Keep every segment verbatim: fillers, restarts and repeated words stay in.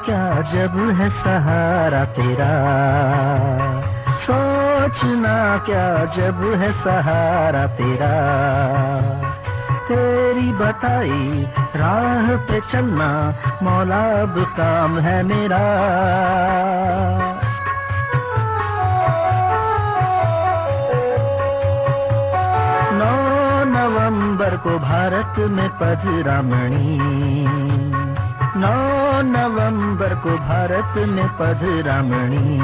क्या जब है सहारा तेरा, सोचना क्या जब है सहारा तेरा। तेरी बताई राह पे चलना मौला अब काम है मेरा। नौ नवंबर को भारत में पधरामणी, नौ नवंबर को भारत में पधरामणी।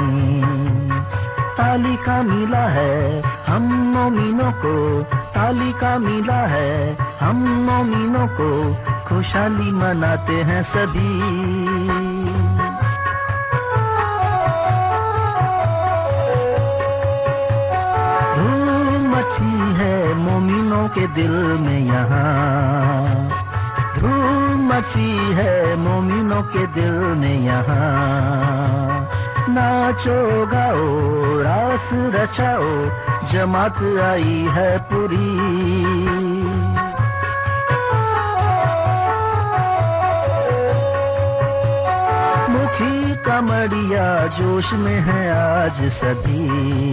तालिका मिला है हम मोमिनों को, तालिका मिला है हम मोमिनों को, खुशहाली मनाते हैं सभी। धूम मची है मोमिनों के दिल में यहाँ, धूम मची है मोमिनों के दिल में यहाँ। नाचो गाओ रास रचाओ जमात आई है पूरी। मुखी कमड़िया जोश में है आज सभी,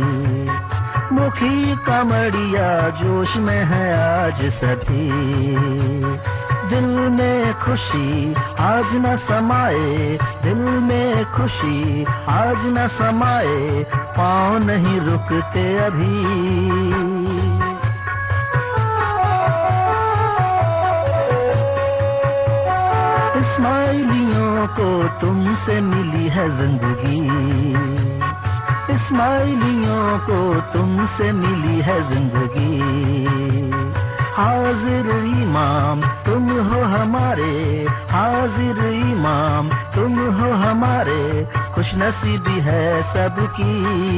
मुखी कमड़िया जोश में है आज सभी। दिल में खुशी आज न समाए, दिल में खुशी आज न समाए, पाँव नहीं रुकते अभी। इस्माइलियों को तुमसे मिली है जिंदगी, इस्माइलियों को तुमसे मिली है जिंदगी। हाजिर इमाम तुम हो हमारे, हाजिर इमाम तुम हो हमारे, खुशनसीबी है सबकी।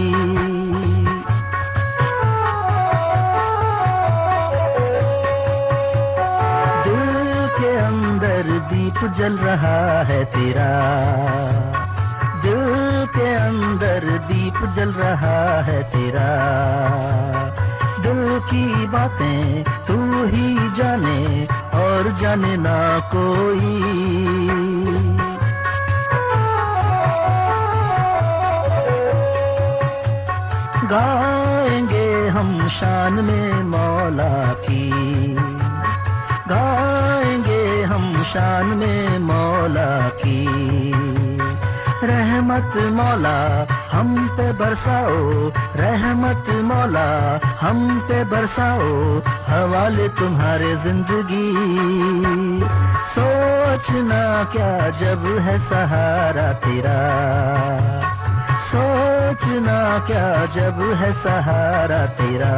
दिल के अंदर दीप जल रहा है तेरा, दिल के अंदर दीप जल रहा है तेरा। दिल की बातें तू ही जाने और जाने ना कोई। गाएंगे हम शान में मौला की, गाएंगे हम शान में मौला की। रहमत मौला हम पे बरसाओ, रहमत मौला हम पे बरसाओ, हवाले तुम्हारे जिंदगी। सोचना क्या जब है सहारा तेरा, सोचना क्या जब है सहारा तेरा।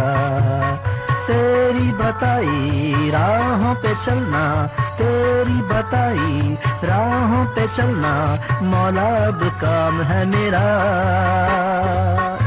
तेरी बताई राहों पे चलना, तेरी बताई राहों पे चलना, मौला अब काम है मेरा।